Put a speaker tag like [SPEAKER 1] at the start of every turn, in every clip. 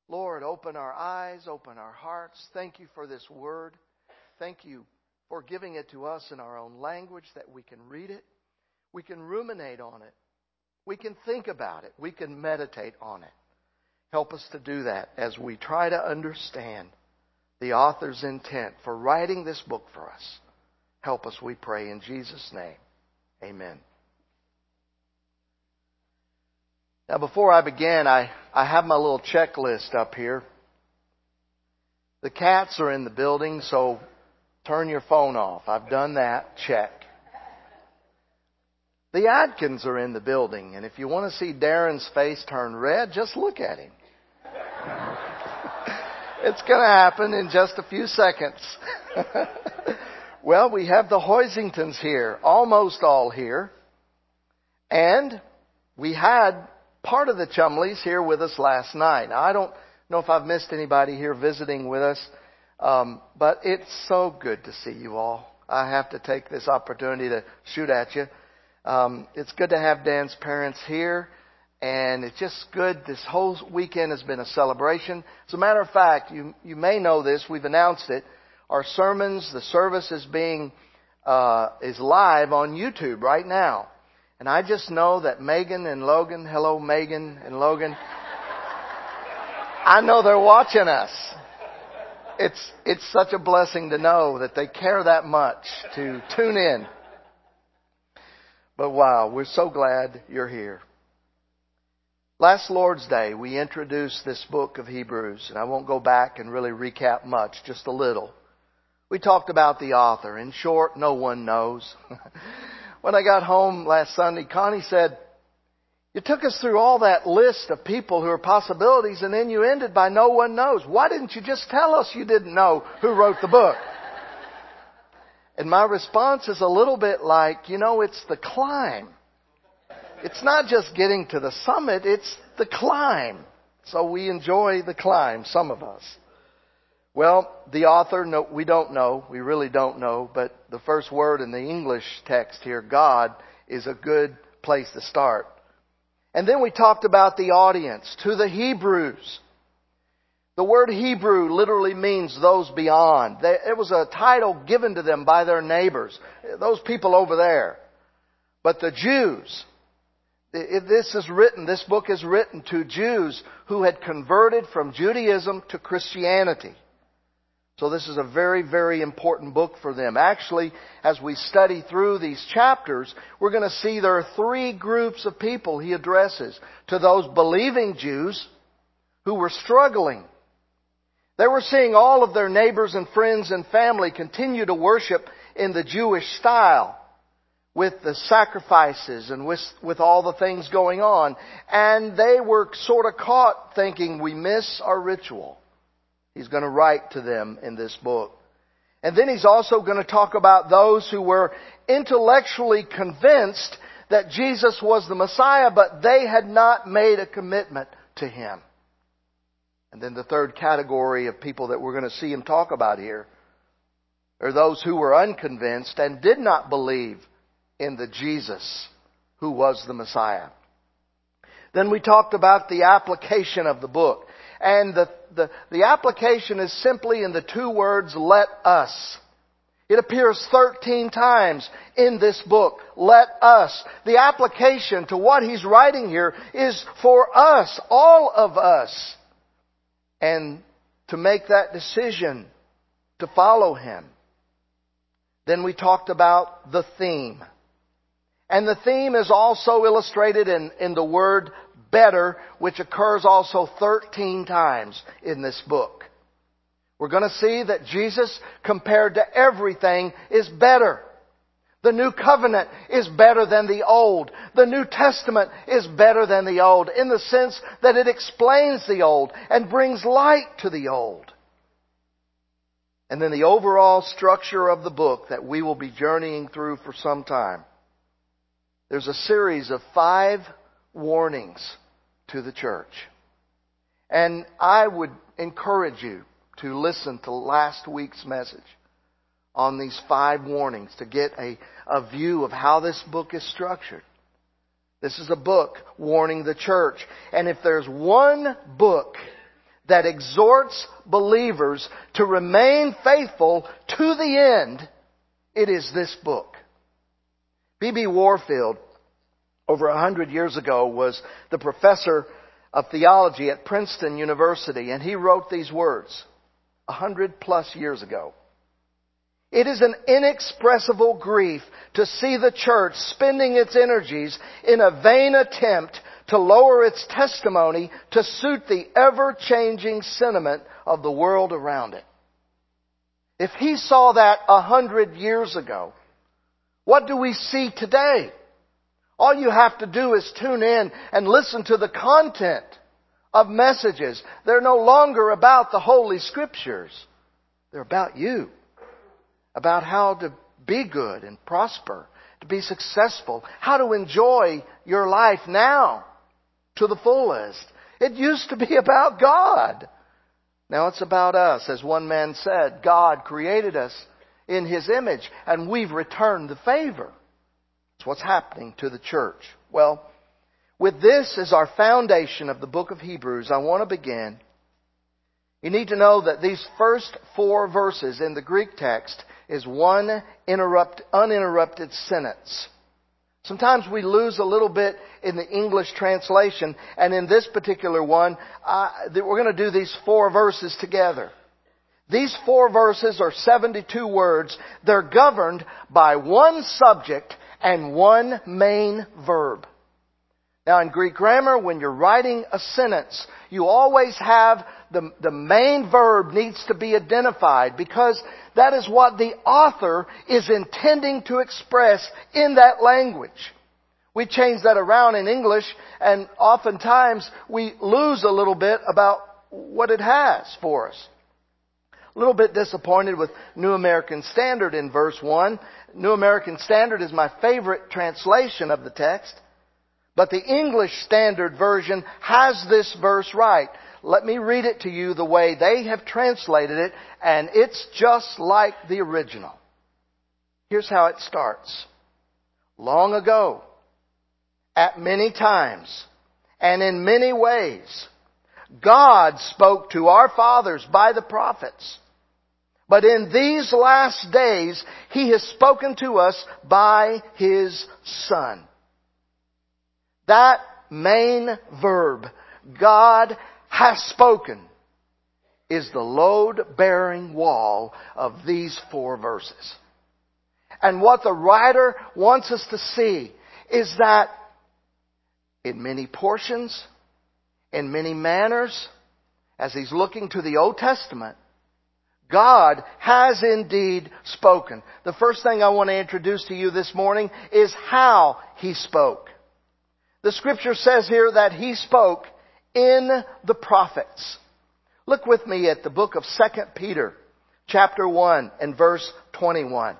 [SPEAKER 1] Lord, open our eyes, open our hearts. Thank you for this word. Thank you for giving it to us in our own language that we can read it. We can ruminate on it. We can think about it. We can meditate on it. Help us to do that as we try to understand the author's intent for writing this book for us. Help us, we pray, in Jesus' name. Amen. Now, before I begin, I have my little checklist up here. The cats are in the building, so turn your phone off. I've done that. Check. The Adkins are in the building, and if you want to see Darren's face turn red, just look at him. It's going to happen in just a few seconds. Well, we have the Hoisingtons here, almost all here. And we had part of the Chumleys here with us last night. Now, I don't know if I've missed anybody here visiting with us, but it's so good to see you all. I have to take this opportunity to shoot at you. It's good to have Dan's parents here, and it's just good. This whole weekend has been a celebration. As a matter of fact, you may know this. We've announced it. Our sermons, the service is live on YouTube right now. And I just know that Megan and Logan, hello Megan and Logan, I know they're watching us. It's such a blessing to know that they care that much to tune in. But wow, we're so glad you're here. Last Lord's Day, we introduced this book of Hebrews, and I won't go back and really recap much, just a little. We talked about the author. In short, no one knows. When I got home last Sunday, Connie said, "You took us through all that list of people who are possibilities, and then you ended by no one knows. Why didn't you just tell us you didn't know who wrote the book?" And my response is a little bit like, it's the climb. It's not just getting to the summit, it's the climb. So we enjoy the climb, some of us. Well, the author, no, we don't know. We really don't know. But the first word in the English text here, God, is a good place to start. And then we talked about the audience, to the Hebrews. The word Hebrew literally means those beyond. It was a title given to them by their neighbors, those people over there. But the Jews, this book is written to Jews who had converted from Judaism to Christianity. So this is a very, very important book for them. Actually, as we study through these chapters, we're going to see there are three groups of people he addresses. To those believing Jews who were struggling. They were seeing all of their neighbors and friends and family continue to worship in the Jewish style, with the sacrifices and with all the things going on. And they were sort of caught thinking, we miss our ritual. He's going to write to them in this book. And then he's also going to talk about those who were intellectually convinced that Jesus was the Messiah, but they had not made a commitment to Him. And then the third category of people that we're going to see him talk about here are those who were unconvinced and did not believe in the Jesus who was the Messiah. Then we talked about the application of the book. And the application is simply in the two words, let us. It appears 13 times in this book. Let us. The application to what he's writing here is for us, all of us. And to make that decision to follow him. Then we talked about the theme. And the theme is also illustrated in the word better, which occurs also 13 times in this book. We're going to see that Jesus, compared to everything, is better. The New Covenant is better than the Old. The New Testament is better than the Old in the sense that it explains the Old and brings light to the Old. And then the overall structure of the book that we will be journeying through for some time. There's a series of 5 warnings to the church. And I would encourage you to listen to last week's message on these 5 warnings to get a view of how this book is structured. This is a book warning the church. And if there's one book that exhorts believers to remain faithful to the end, it is this book. B.B. Warfield, over 100 years ago, was the professor of theology at Princeton University, and he wrote these words 100+ years ago. It is an inexpressible grief to see the church spending its energies in a vain attempt to lower its testimony to suit the ever-changing sentiment of the world around it. If he saw that 100 years ago, what do we see today? All you have to do is tune in and listen to the content of messages. They're no longer about the Holy Scriptures. They're about you. About how to be good and prosper, to be successful, how to enjoy your life now to the fullest. It used to be about God. Now it's about us. As one man said, God created us in His image, and we've returned the favor. That's what's happening to the church. Well, with this as our foundation of the book of Hebrews, I want to begin. You need to know that these first 4 verses in the Greek text is one uninterrupted sentence. Sometimes we lose a little bit in the English translation, and in this particular one, we're going to do these 4 verses together. These 4 verses are 72 words. They're governed by one subject and one main verb. Now, in Greek grammar, when you're writing a sentence, you always have the main verb needs to be identified, because that is what the author is intending to express in that language. We change that around in English, and oftentimes we lose a little bit about what it has for us. A little bit disappointed with New American Standard in verse 1. New American Standard is my favorite translation of the text. But the English Standard Version has this verse right. Let me read it to you the way they have translated it, and it's just like the original. Here's how it starts. Long ago, at many times, and in many ways, God spoke to our fathers by the prophets. But in these last days, He has spoken to us by His Son. That main verb, God has spoken, is the load-bearing wall of these 4 verses. And what the writer wants us to see is that in many portions, in many manners, as he's looking to the Old Testament, God has indeed spoken. The first thing I want to introduce to you this morning is how He spoke. The Scripture says here that He spoke in the prophets. Look with me at the book of 2 Peter, chapter 1 and verse 21.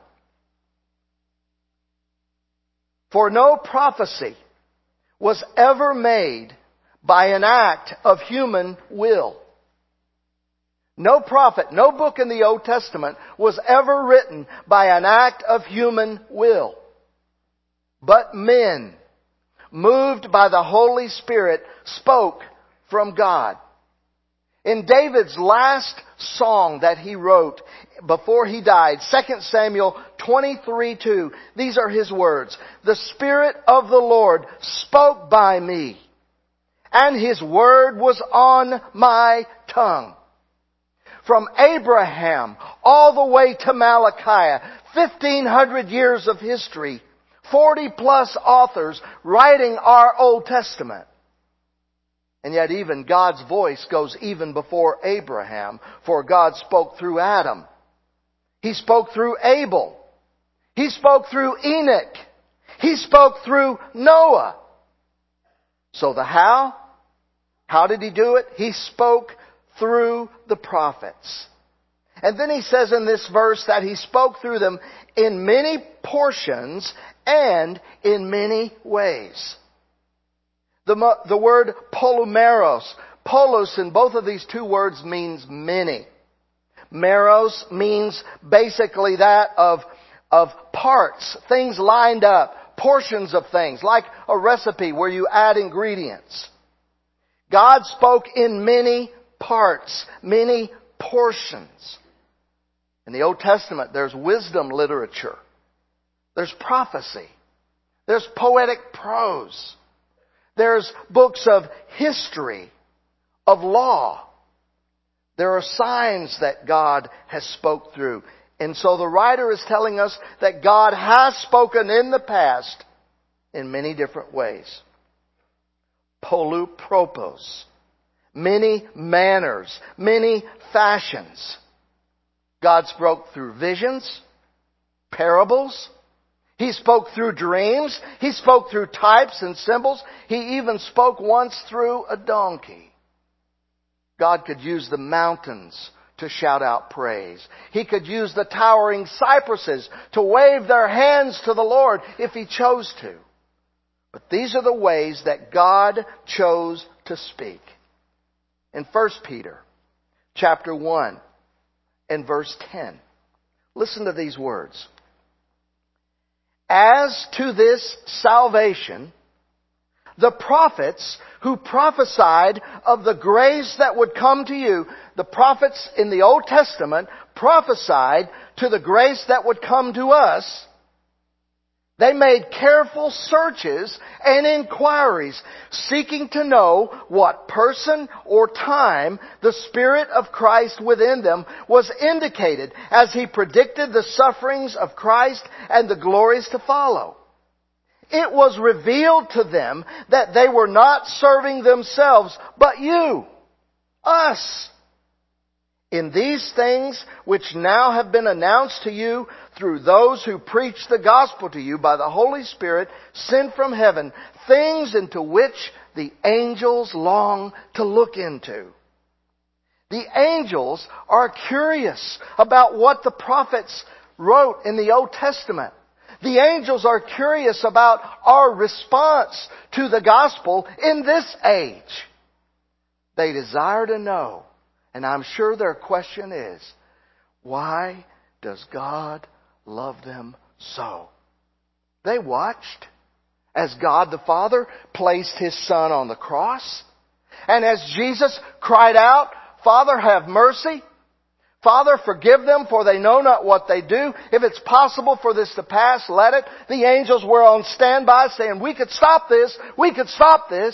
[SPEAKER 1] For no prophecy was ever made by an act of human will. No prophet, no book in the Old Testament was ever written by an act of human will. But men, moved by the Holy Spirit, spoke from God. In David's last song that he wrote before he died, 2 Samuel 23:2, these are his words. The Spirit of the Lord spoke by me, and His word was on my tongue. From Abraham all the way to Malachi, 1,500 years of history, 40+ authors writing our Old Testament. And yet even God's voice goes even before Abraham, for God spoke through Adam. He spoke through Abel. He spoke through Enoch. He spoke through Noah. So the how? How did He do it? He spoke through the prophets. And then he says in this verse that He spoke through them in many portions and in many ways. The word polumeros, polos in both of these two words means many. Meros means basically that of parts, things lined up, portions of things, like a recipe where you add ingredients. God spoke in many parts, many portions. In the Old Testament, there's wisdom literature. There's prophecy. There's poetic prose. There's books of history, of law. There are signs that God has spoke through. And so the writer is telling us that God has spoken in the past in many different ways. Polupropos. Many manners. Many fashions. God spoke through visions, parables. He spoke through dreams. He spoke through types and symbols. He even spoke once through a donkey. God could use the mountains to shout out praise. He could use the towering cypresses to wave their hands to the Lord if He chose to. But these are the ways that God chose to speak. In 1 Peter chapter 1 and verse 10, listen to these words. As to this salvation, the prophets who prophesied of the grace that would come to you, the prophets in the Old Testament prophesied to the grace that would come to us. They made careful searches and inquiries, seeking to know what person or time the Spirit of Christ within them was indicated as He predicted the sufferings of Christ and the glories to follow. It was revealed to them that they were not serving themselves, but you, us. In these things which now have been announced to you through those who preach the gospel to you by the Holy Spirit sent from heaven, things into which the angels long to look into. The angels are curious about what the prophets wrote in the Old Testament. The angels are curious about our response to the gospel in this age. They desire to know, and I'm sure their question is, why does God love them so? They watched as God the Father placed His Son on the cross, and as Jesus cried out, Father, have mercy. Father, forgive them, for they know not what they do. If it's possible for this to pass, let it. The angels were on standby saying, we could stop this. We could stop this.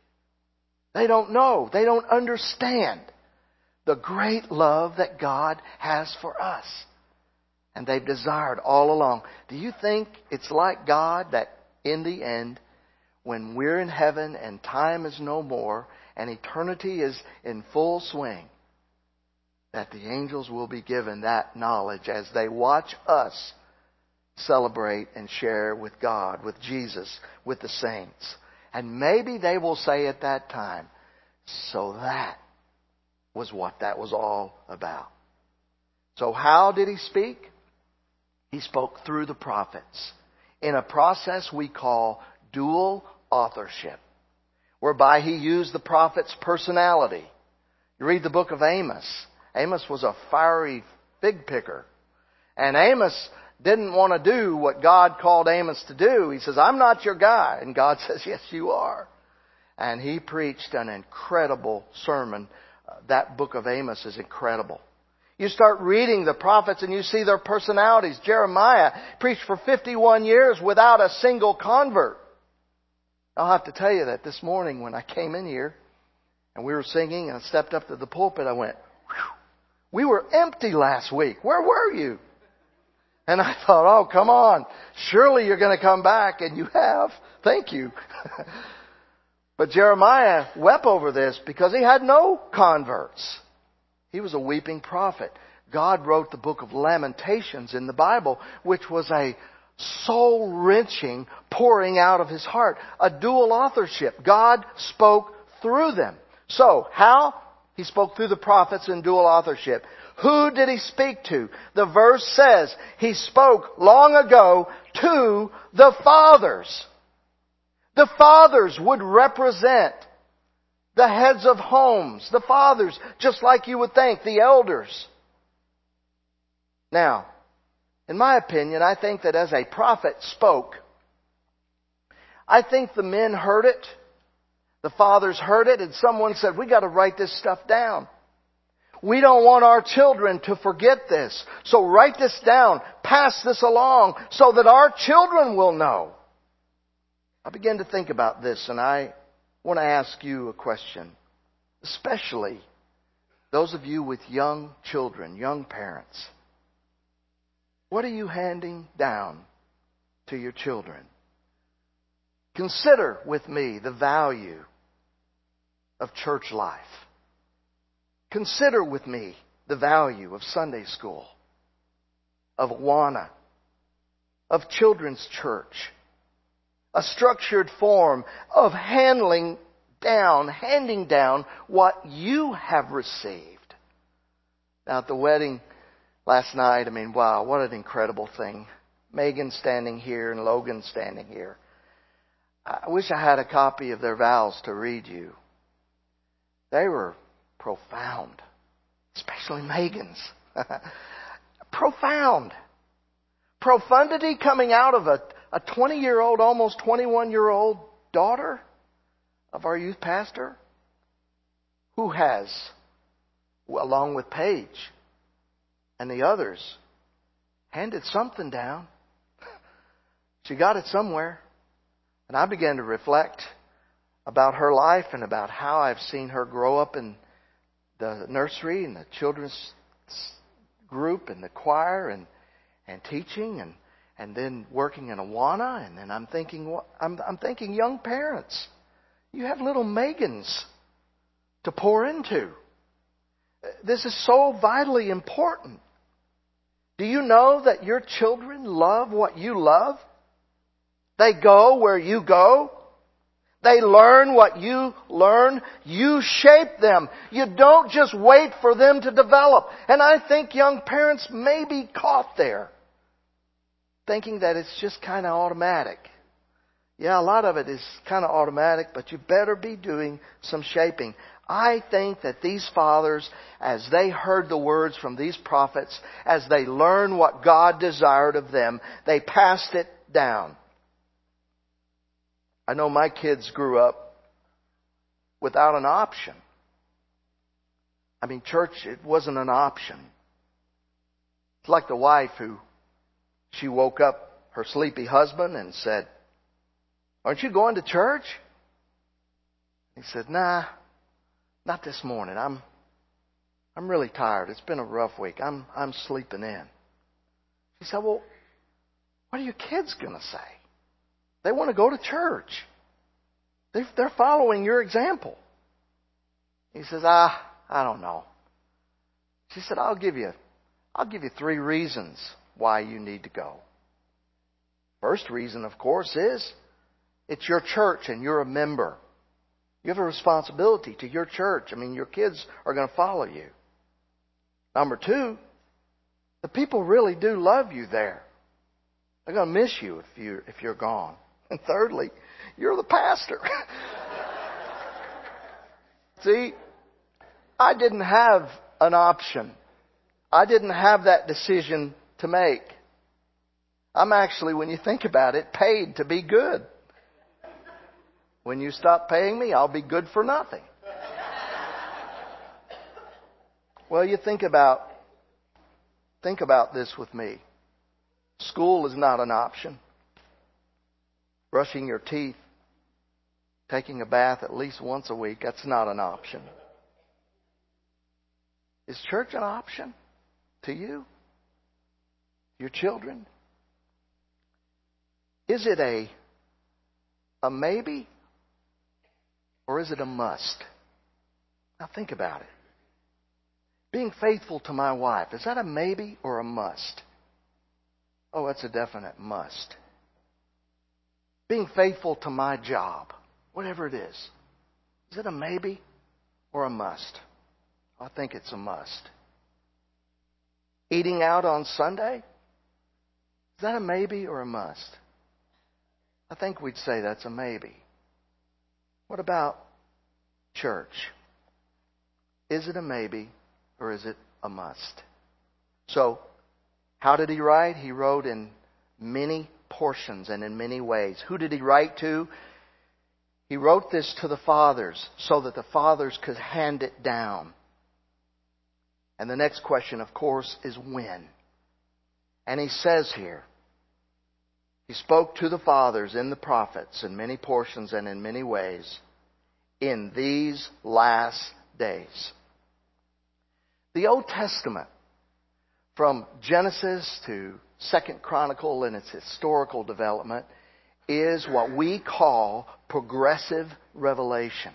[SPEAKER 1] They don't know. They don't understand the great love that God has for us. And they've desired all along. Do you think it's like God that in the end, when we're in heaven and time is no more and eternity is in full swing, that the angels will be given that knowledge as they watch us celebrate and share with God, with Jesus, with the saints. And maybe they will say at that time, so that was what that was all about. So how did He speak? He spoke through the prophets in a process we call dual authorship, whereby He used the prophet's personality. You read the book of Amos. Amos was a fiery fig picker. And Amos didn't want to do what God called Amos to do. He says, I'm not your guy. And God says, yes, you are. And he preached an incredible sermon. That book of Amos is incredible. You start reading the prophets and you see their personalities. Jeremiah preached for 51 years without a single convert. I'll have to tell you that this morning when I came in here and we were singing and I stepped up to the pulpit, I went, whew. We were empty last week. Where were you? And I thought, oh, come on. Surely you're going to come back. And you have. Thank you. But Jeremiah wept over this because he had no converts. He was a weeping prophet. God wrote the book of Lamentations in the Bible, which was a soul-wrenching pouring out of His heart. A dual authorship. God spoke through them. So, how? He spoke through the prophets in dual authorship. Who did He speak to? The verse says He spoke long ago to the fathers. The fathers would represent the heads of homes. The fathers, just like you would think, the elders. Now, in my opinion, I think that as a prophet spoke, I think the men heard it. The fathers heard it, and someone said, we got to write this stuff down. We don't want our children to forget this. So write this down. Pass this along so that our children will know. I began to think about this, and I want to ask you a question. Especially those of you with young children, young parents. What are you handing down to your children? Consider with me the value of church life. Consider with me the value of Sunday school, of Awana, of children's church. A structured form of handing down what you have received. Now at the wedding last night, wow, what an incredible thing. Megan standing here and Logan standing here. I wish I had a copy of their vows to read you. They were profound, especially Megan's. Profound. Profundity coming out of a 20-year-old, almost 21-year-old daughter of our youth pastor, who has, along with Paige and the others, handed something down. She got it somewhere. And I began to reflect about her life and about how I've seen her grow up in the nursery and the children's group and the choir and teaching and then working in Awana. And then I'm thinking young parents, you have little Megans to pour into. This is so vitally important. Do you know that your children love what you love? They go where you go. They learn what you learn. You shape them. You don't just wait for them to develop. And I think young parents may be caught there, thinking that it's just kind of automatic. Yeah, a lot of it is kind of automatic, but you better be doing some shaping. I think that these fathers, as they heard the words from these prophets, as they learned what God desired of them, they passed it down. I know my kids grew up without an option. Church, it wasn't an option. It's like the wife who, she woke up her sleepy husband and said, "Aren't you going to church?" He said, "Nah, not this morning. I'm really tired. It's been a rough week. I'm sleeping in." She said, "Well, what are your kids going to say? They want to go to church. They're following your example." He says, I don't know." She said, I'll give you 3 reasons why you need to go. First reason, of course, is it's your church and you're a member. You have a responsibility to your church. Your kids are going to follow you. Number 2, the people really do love you there. They're going to miss you if you're gone. And thirdly, you're the pastor. See, I didn't have an option. I didn't have that decision to make. I'm actually, when you think about it, paid to be good. When you stop paying me, I'll be good for nothing. Well, you think about this with me. School is not an option. Brushing your teeth, taking a bath at least once a week, that's not an option. Is church an option to you? Your children? Is it a maybe or is it a must? Now think about it. Being faithful to my wife, is that a maybe or a must? Oh, that's a definite must. Being faithful to my job, whatever it is it a maybe or a must? I think it's a must. Eating out on Sunday, is that a maybe or a must? I think we'd say that's a maybe. What about church? Is it a maybe or is it a must? So, how did he write? He wrote in many portions and in many ways. Who did he write to? He wrote this to the fathers so that the fathers could hand it down. And the next question, of course, is when. And He says here, He spoke to the fathers in the prophets in many portions and in many ways in these last days. The Old Testament, from Genesis to 2nd Chronicle in its historical development, is what we call progressive revelation.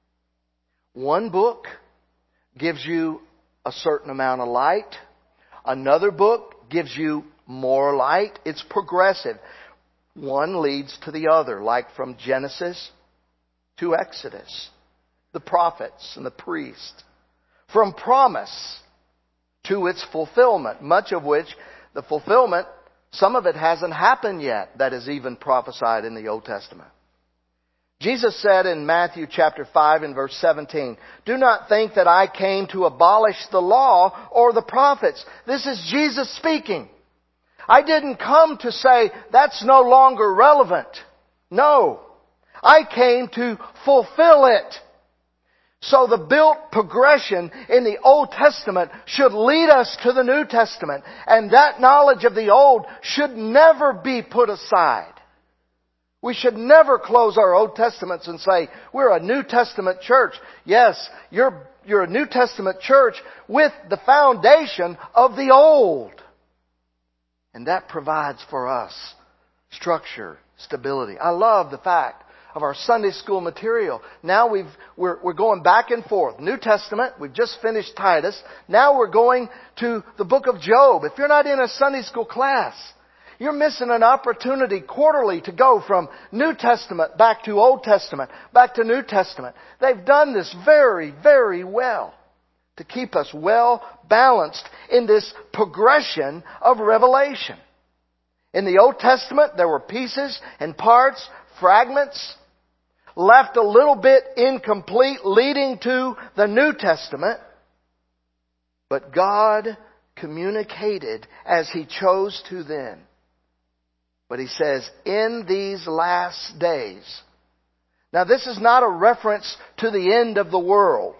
[SPEAKER 1] One book gives you a certain amount of light. Another book gives you more light. It's progressive. One leads to the other, like from Genesis to Exodus, the prophets and the priests. From promise to its fulfillment, much of which the fulfillment, some of it hasn't happened yet that is even prophesied in the Old Testament. Jesus said in Matthew chapter 5 and verse 17, "Do not think that I came to abolish the law or the prophets." This is Jesus speaking. I didn't come to say that's no longer relevant. No. I came to fulfill it. So the built progression in the Old Testament should lead us to the New Testament. And that knowledge of the Old should never be put aside. We should never close our Old Testaments and say, we're a New Testament church. Yes, you're a New Testament church with the foundation of the Old. And that provides for us structure, stability. I love the fact of our Sunday school material. Now we're going back and forth. New Testament, we've just finished Titus. Now we're going to the book of Job. If you're not in a Sunday school class, you're missing an opportunity quarterly to go from New Testament back to Old Testament, back to New Testament. They've done this very, very well to keep us well balanced in this progression of revelation. In the Old Testament, there were pieces and parts, fragments, left a little bit incomplete, leading to the New Testament. But God communicated as He chose to then. But He says, in these last days. Now this is not a reference to the end of the world,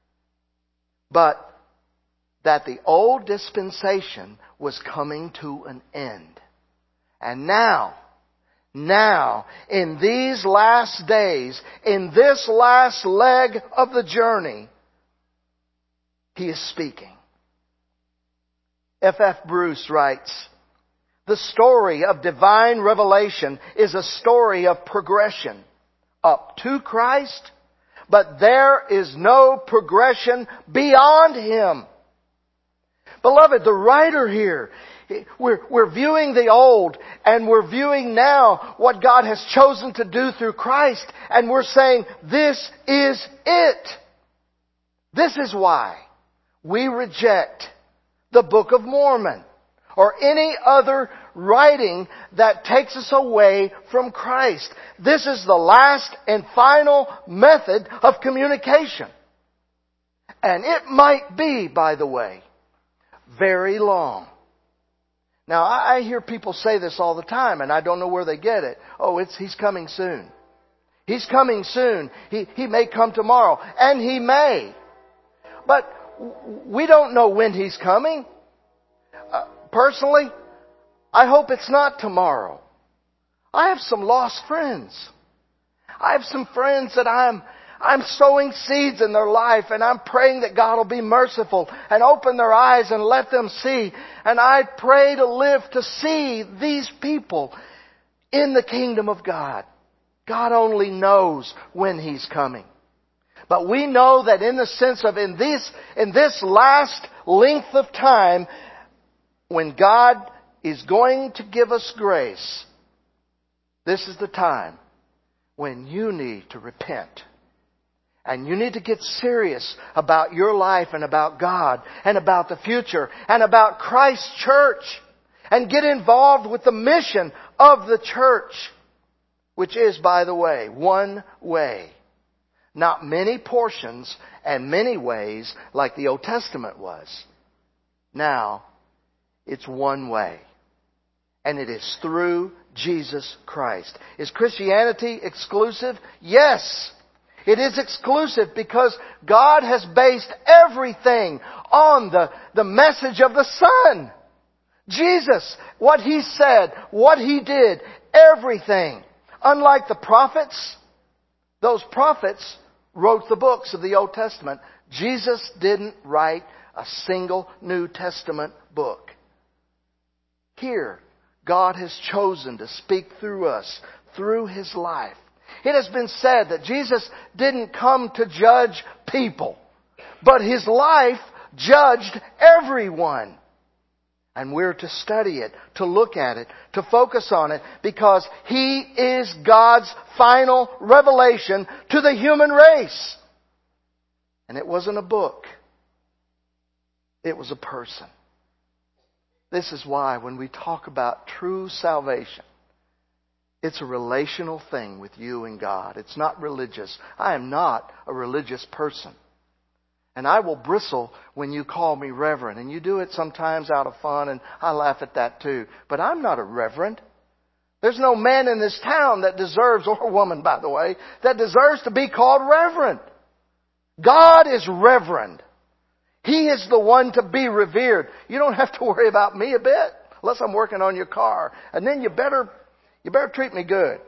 [SPEAKER 1] but that the old dispensation was coming to an end. And now, in these last days, in this last leg of the journey, He is speaking. F.F. Bruce writes, "The story of divine revelation is a story of progression up to Christ, but there is no progression beyond Him." Beloved, the writer here, we're viewing the old and we're viewing now what God has chosen to do through Christ, and we're saying this is it. This is why we reject the Book of Mormon or any other writing that takes us away from Christ. This is the last and final method of communication. And it might be, by the way, very long. Now, I hear people say this all the time, and I don't know where they get it. Oh, He's coming soon. He's coming soon. He may come tomorrow. And He may. But we don't know when He's coming. Personally, I hope it's not tomorrow. I have some lost friends. I have some friends that I'm sowing seeds in their life, and I'm praying that God will be merciful and open their eyes and let them see. And I pray to live to see these people in the kingdom of God. God only knows when He's coming. But we know that in the sense of in this last length of time, when God is going to give us grace, this is the time when you need to repent. And you need to get serious about your life and about God and about the future and about Christ's church. And get involved with the mission of the church, which is, by the way, one way. Not many portions and many ways like the Old Testament was. Now, it's one way. And it is through Jesus Christ. Is Christianity exclusive? Yes. It is exclusive because God has based everything on the message of the Son. Jesus, what He said, what He did, everything. Unlike the prophets, those prophets wrote the books of the Old Testament. Jesus didn't write a single New Testament book. Here, God has chosen to speak through us, through His life. It has been said that Jesus didn't come to judge people, but His life judged everyone. And we're to study it, to look at it, to focus on it, because He is God's final revelation to the human race. And it wasn't a book. It was a person. This is why when we talk about true salvation, it's a relational thing with you and God. It's not religious. I am not a religious person. And I will bristle when you call me reverend. And you do it sometimes out of fun, and I laugh at that too. But I'm not a reverend. There's no man in this town that deserves, or woman by the way, that deserves to be called reverend. God is reverend. He is the one to be revered. You don't have to worry about me a bit, unless I'm working on your car. And then you better treat me good.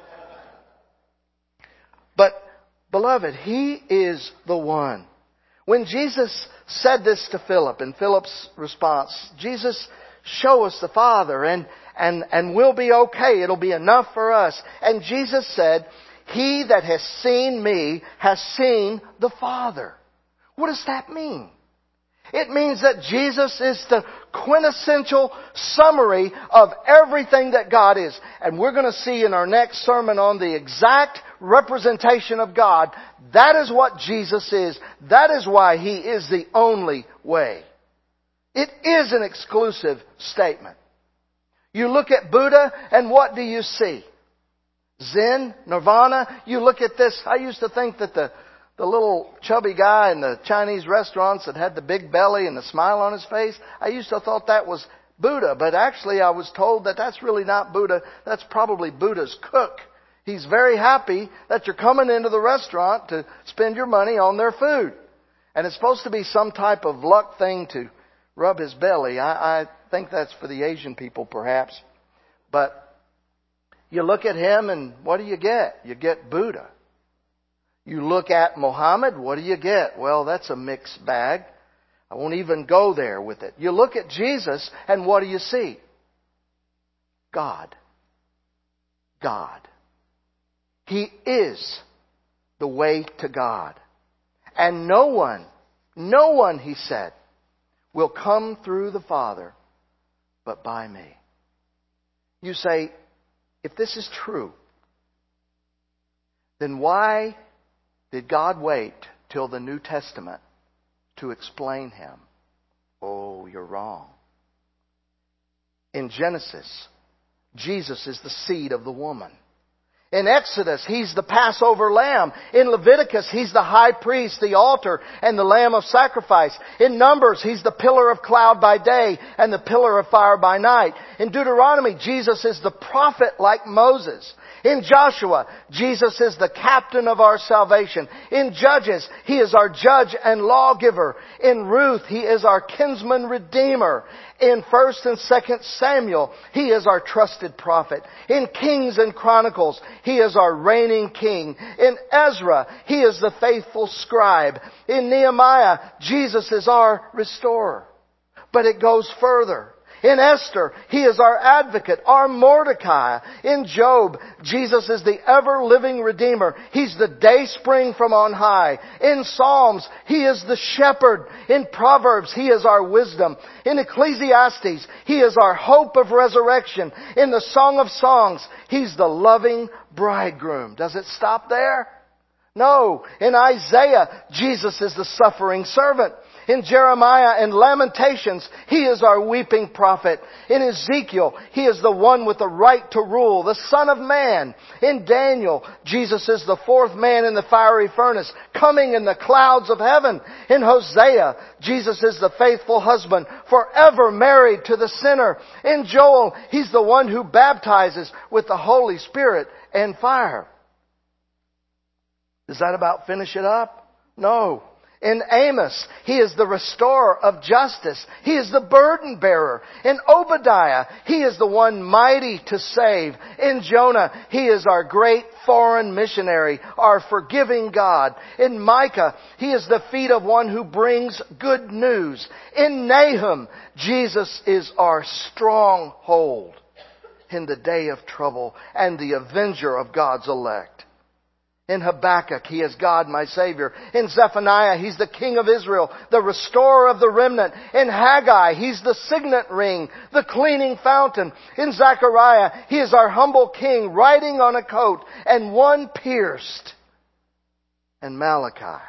[SPEAKER 1] But, beloved, He is the one. When Jesus said this to Philip, in Philip's response, Jesus, show us the Father and we'll be okay. It'll be enough for us. And Jesus said, He that has seen me has seen the Father. What does that mean? It means that Jesus is the quintessential summary of everything that God is. And we're going to see in our next sermon on the exact representation of God. That is what Jesus is. That is why He is the only way. It is an exclusive statement. You look at Buddha and what do you see? Zen, Nirvana. You look at this. I used to think that the little chubby guy in the Chinese restaurants that had the big belly and the smile on his face, I used to thought that was Buddha. But actually I was told that that's really not Buddha. That's probably Buddha's cook. He's very happy that you're coming into the restaurant to spend your money on their food. And it's supposed to be some type of luck thing to rub his belly. I think that's for the Asian people perhaps. But you look at him and what do you get? You get Buddha. You look at Muhammad, what do you get? Well, that's a mixed bag. I won't even go there with it. You look at Jesus and what do you see? God. God. He is the way to God. And no one, He said, will come through the Father but by me. You say, if this is true, then why did God wait till the New Testament to explain Him? Oh, you're wrong. In Genesis, Jesus is the seed of the woman. In Exodus, He's the Passover lamb. In Leviticus, He's the high priest, the altar, and the lamb of sacrifice. In Numbers, He's the pillar of cloud by day and the pillar of fire by night. In Deuteronomy, Jesus is the prophet like Moses. In Joshua, Jesus is the captain of our salvation. In Judges, He is our judge and lawgiver. In Ruth, He is our kinsman redeemer. In 1st and 2nd Samuel, He is our trusted prophet. In Kings and Chronicles, He is our reigning king. In Ezra, He is the faithful scribe. In Nehemiah, Jesus is our restorer. But it goes further. In Esther, He is our advocate, our Mordecai. In Job, Jesus is the ever-living Redeemer. He's the dayspring from on high. In Psalms, He is the shepherd. In Proverbs, He is our wisdom. In Ecclesiastes, He is our hope of resurrection. In the Song of Songs, He's the loving bridegroom. Does it stop there? No. In Isaiah, Jesus is the suffering servant. In Jeremiah and Lamentations, He is our weeping prophet. In Ezekiel, He is the one with the right to rule, the Son of Man. In Daniel, Jesus is the fourth man in the fiery furnace, coming in the clouds of heaven. In Hosea, Jesus is the faithful husband, forever married to the sinner. In Joel, He's the one who baptizes with the Holy Spirit and fire. Is that about finish it up? No. In Amos, He is the restorer of justice. He is the burden bearer. In Obadiah, He is the one mighty to save. In Jonah, He is our great foreign missionary, our forgiving God. In Micah, He is the feet of one who brings good news. In Nahum, Jesus is our stronghold in the day of trouble and the avenger of God's elect. In Habakkuk, He is God, my Savior. In Zephaniah, He's the King of Israel, the restorer of the remnant. In Haggai, He's the signet ring, the cleaning fountain. In Zechariah, He is our humble King, riding on a coat and one pierced. And Malachi,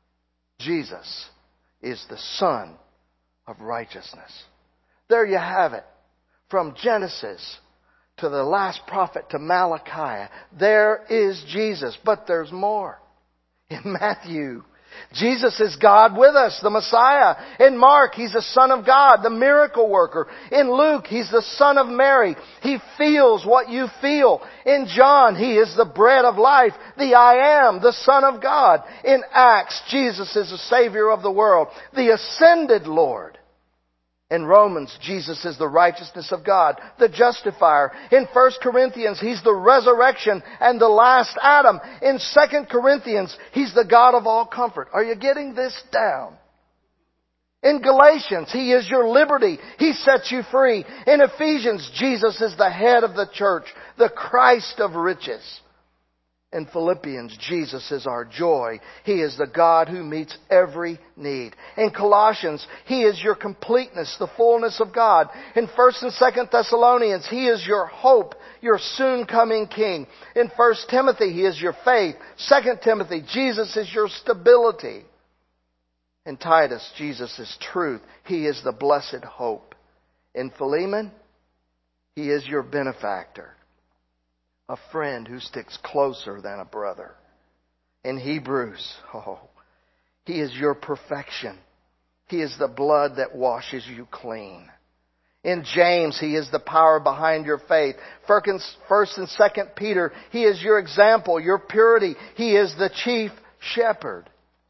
[SPEAKER 1] Jesus is the Son of righteousness. There you have it. From Genesis to the last prophet, to Malachi, there is Jesus. But there's more. In Matthew, Jesus is God with us, the Messiah. In Mark, He's the Son of God, the miracle worker. In Luke, He's the Son of Mary. He feels what you feel. In John, He is the bread of life, the I Am, the Son of God. In Acts, Jesus is the Savior of the world, the ascended Lord. In Romans, Jesus is the righteousness of God, the justifier. In 1 Corinthians, He's the resurrection and the last Adam. In 2 Corinthians, He's the God of all comfort. Are you getting this down? In Galatians, He is your liberty. He sets you free. In Ephesians, Jesus is the head of the church, the Christ of riches. In Philippians, Jesus is our joy. He is the God who meets every need. In Colossians, He is your completeness, the fullness of God. In 1 and 2 Thessalonians, He is your hope, your soon coming King. In 1 Timothy, He is your faith. 2 Timothy, Jesus is your stability. In Titus, Jesus is truth. He is the blessed hope. In Philemon, He is your benefactor. A friend who sticks closer than a brother. In Hebrews, He is your perfection. He is the blood that washes you clean. In James, He is the power behind your faith. 1st and 2nd Peter, He is your example, your purity. He is the chief shepherd.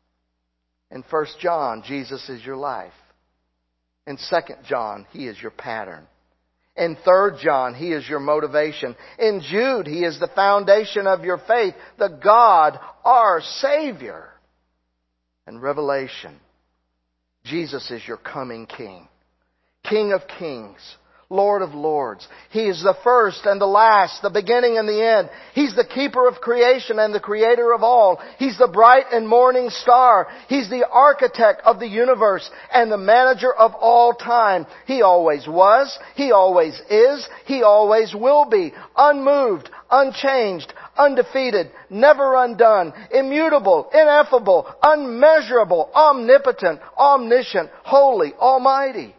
[SPEAKER 1] In 1 John, Jesus is your life. In 2 John, He is your pattern. In 3 John, He is your motivation. In Jude, He is the foundation of your faith, the God, our Savior. In Revelation, Jesus is your coming King. King of kings, Lord of lords. He is the first and the last, the beginning and the end. He's the keeper of creation and the creator of all. He's the bright and morning star. He's the architect of the universe and the manager of all time. He always was. He always is. He always will be. Unmoved, unchanged, undefeated, never undone, immutable, ineffable, unmeasurable, omnipotent, omniscient, holy, almighty.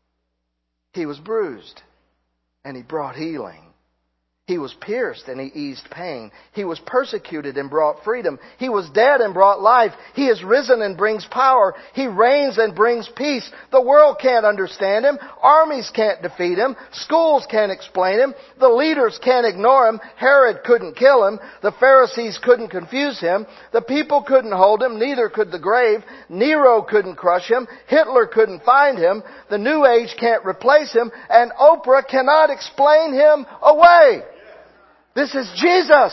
[SPEAKER 1] He was bruised, and He brought healing. He was pierced, and He eased pain. He was persecuted and brought freedom. He was dead and brought life. He is risen and brings power. He reigns and brings peace. The world can't understand Him. Armies can't defeat Him. Schools can't explain Him. The leaders can't ignore Him. Herod couldn't kill Him. The Pharisees couldn't confuse Him. The people couldn't hold Him. Neither could the grave. Nero couldn't crush Him. Hitler couldn't find Him. The New Age can't replace Him. And Oprah cannot explain Him away. This is Jesus.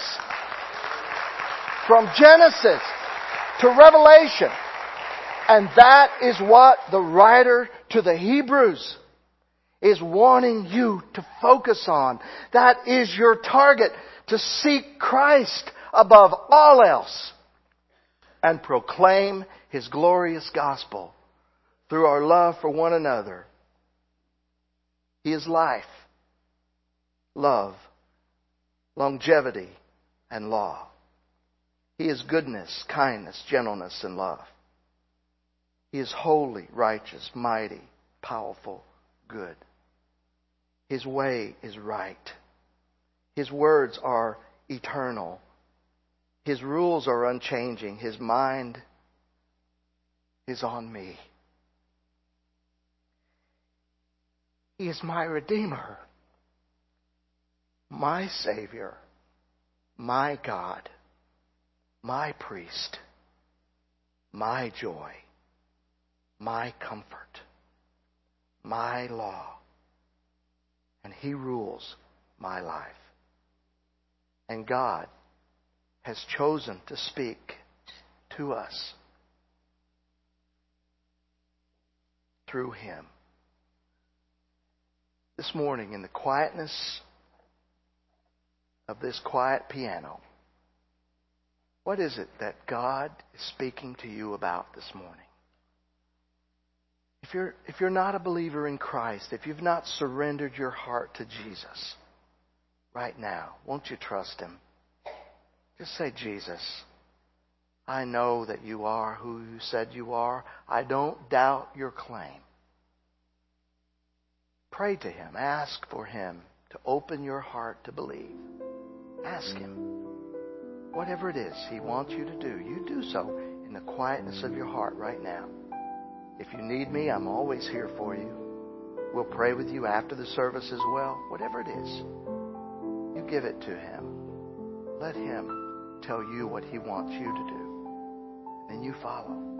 [SPEAKER 1] From Genesis to Revelation. And that is what the writer to the Hebrews is wanting you to focus on. That is your target, to seek Christ above all else and proclaim His glorious gospel through our love for one another. He is life, love, longevity, and law. He is goodness, kindness, gentleness, and love. He is holy, righteous, mighty, powerful, good. His way is right. His words are eternal. His rules are unchanging. His mind is on me. He is my Redeemer, my Savior, my God. my priest, my joy, my comfort, my law. And He rules my life. And God has chosen to speak to us through Him. This morning, in the quietness of this quiet piano, what is it that God is speaking to you about this morning? If you're not a believer in Christ, if you've not surrendered your heart to Jesus right now, won't you trust Him? Just say, Jesus, I know that you are who you said you are. I don't doubt your claim. Pray to Him. Ask for Him to open your heart to believe. Ask Him. Whatever it is He wants you to do, you do so in the quietness of your heart right now. If you need me, I'm always here for you. We'll pray with you after the service as well. Whatever it is, you give it to Him. Let Him tell you what He wants you to do. And then you follow.